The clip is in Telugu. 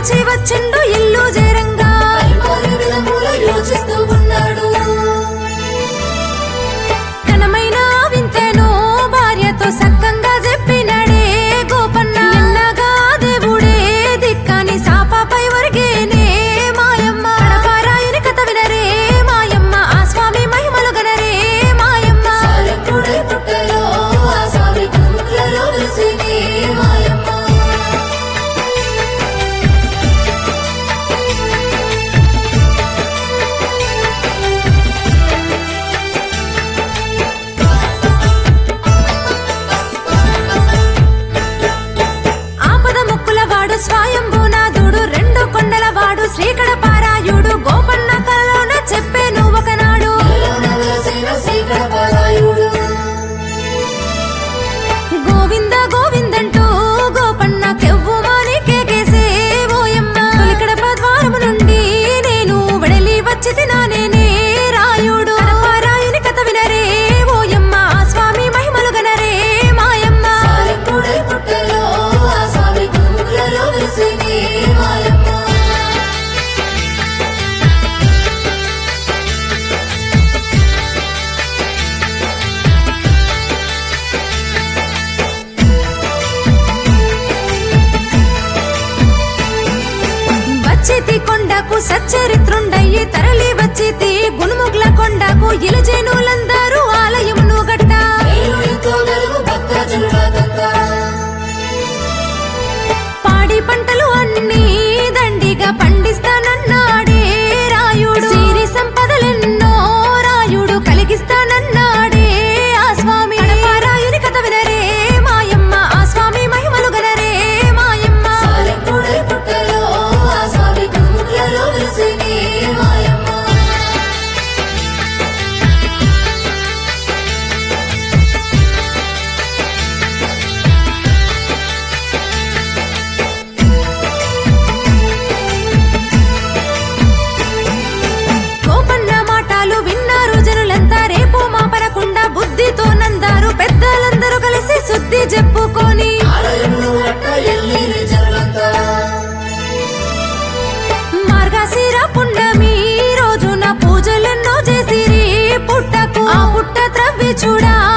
మరచి వచ్చిండు ఇల్లు చేరంగా యోచిస్తూ ఉన్నాడు. ఘనమైన వింతను భార్యతో సక్కంగా చెప్పినడే గోపన్న. ఎన్నగా దేవుడే దిక్కని సాపపై ఒరిగేనే మాయమ్మ. కడపారాయుని కథ వినరే మాయమ్మ, ఆ స్వామి మహిమలు గనరే మాయమ్మ. సాలెప్పుడే పుట్టలో ఆ స్వామి గురుములలో వెలిసింది మాయమ్మ. స్వయంభూనాథుడు రెండు కొండలవాడు శ్రీకడపారాయుడు గోపన్న కలలోన చెప్పేను ఒకనాడు. గోవింద గోవిందంటూ గోపన్న కెవ్వు మాని కేకేసే ఓయమ్మ. తొలికడప ద్వారము నుండి నేను వెడలి వచ్చి తినానేనే రాయుడు. కడపారాయుని కథ వినరే ఓయమ్మ, ఆ స్వామి మహిమలు గనరే మాయమ్మ. సాలెప్పుడే పుట్టలో ఆ స్వామి గురుములలో వెలిసింది మాయమ్మ. వచ్చితి కొండకు సచ్చరిత్రుండయ్యి తరలి వచ్చితి గునుముగ్ల కొండకు ఇలజేనులందరూ ఆలయమును గట్ట. పాడి పంటలు అన్ని దండిగా పండిస్తానన్నాడే రాయుడు. సిరి సంపదలెన్నో రాయుడు కలిగిస్తానన్నాడే ఆ స్వామి. కడపారాయుని కథ వినరే మాయమ్మ, ఆ స్వామి మహిమలు గనరే మాయమ్మ. సాలెప్పుడే పుట్టలో ఆ స్వామి గురుములలో వెలిసింది మాయమ్మ. గోపన్న మాటలు విన్నారు జనులంతా. రేపు మాపరకుండా బుద్ధితో నందారు పెద్దలందరూ కలిసి శుద్ధి చెప్పుకొని. ఆలయంలో అట్ట ఎల్లిరి జనులంతా. మార్గశిర పున్నమి రోజున పూజలెన్నో చేసిరి పుట్టకు. ఆ పుట్ట త్రవ్వి చూడా